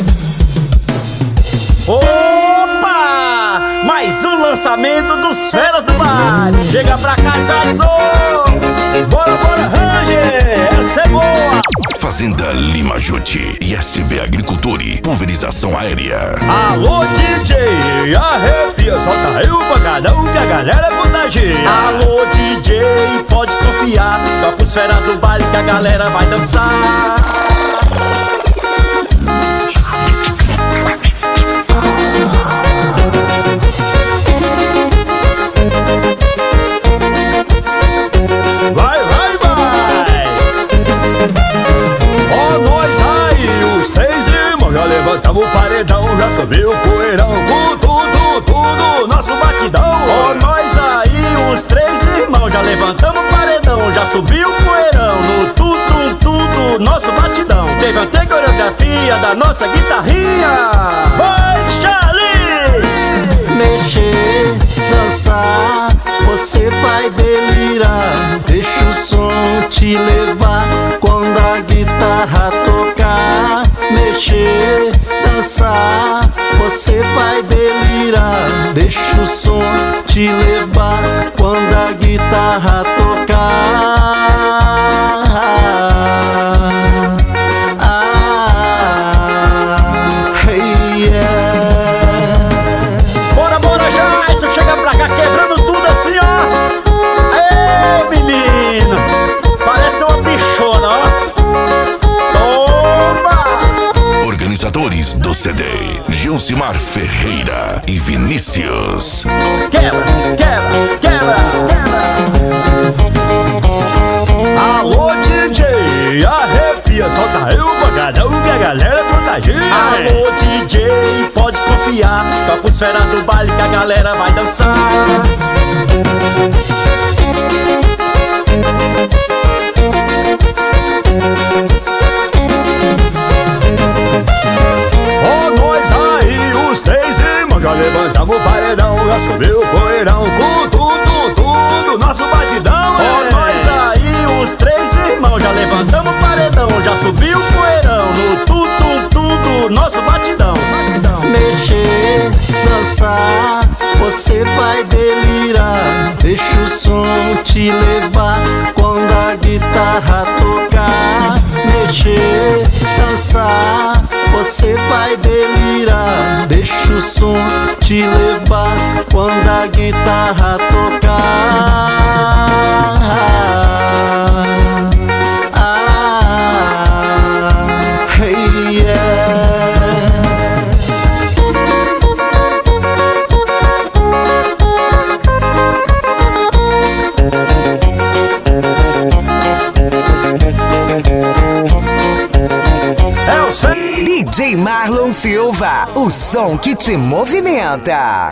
Opa! Mais um lançamento dos Feras do Baile. Chega pra cá, garçom! Bora, bora, Ranger! Essa é boa! Fazenda Lima Jute e SV Agriculture, pulverização aérea. Alô, DJ, arrepia, solta eu pancadão que a galera contagia. Alô, DJ, pode confiar, toca os Feras do Baile que a galera vai dançar. Levantamos o paredão, já subiu o poeirão, com tudo, nosso batidão. Ó, nós aí, os três irmãos, já levantamos o paredão, já subiu o poeirão, no tudo, nosso batidão. Teve até coreografia da nossa guitarrinha. Vai, Charlie! Mexer, dançar, você vai delirar. Deixa o som te levar quando a guitarra tocar. Mexer, dançar, você vai delirar. Deixa o som te levar quando a guitarra tocar. Hey, yeah. Bora já, isso chega pra cá quebrando tudo assim, ó. Ê, menina, parece uma bichona, ó. Organizadores do CD, Gilcimar Ferreira e Vinícius. Quebra. Alô, DJ, arrepia, solta eu pancadão que a galera contagia. Alô, DJ, pode confiar, toca os Feras do Baile que a galera vai dançar. Já levantamos o paredão, já subiu o poeirão, com tudo, nosso batidão. Ó, nós aí, os três irmãos, já levantamos o paredão, já subiu o poeirão, no tudo, nosso batidão. Mexer, dançar, você vai delirar. Deixa o som te levar quando a guitarra tocar. Mexer, dançar, você vai delirar. Deixa o som te levar quando a guitarra tocar. Hey, yeah. DJ Marlon Silva, o som que te movimenta.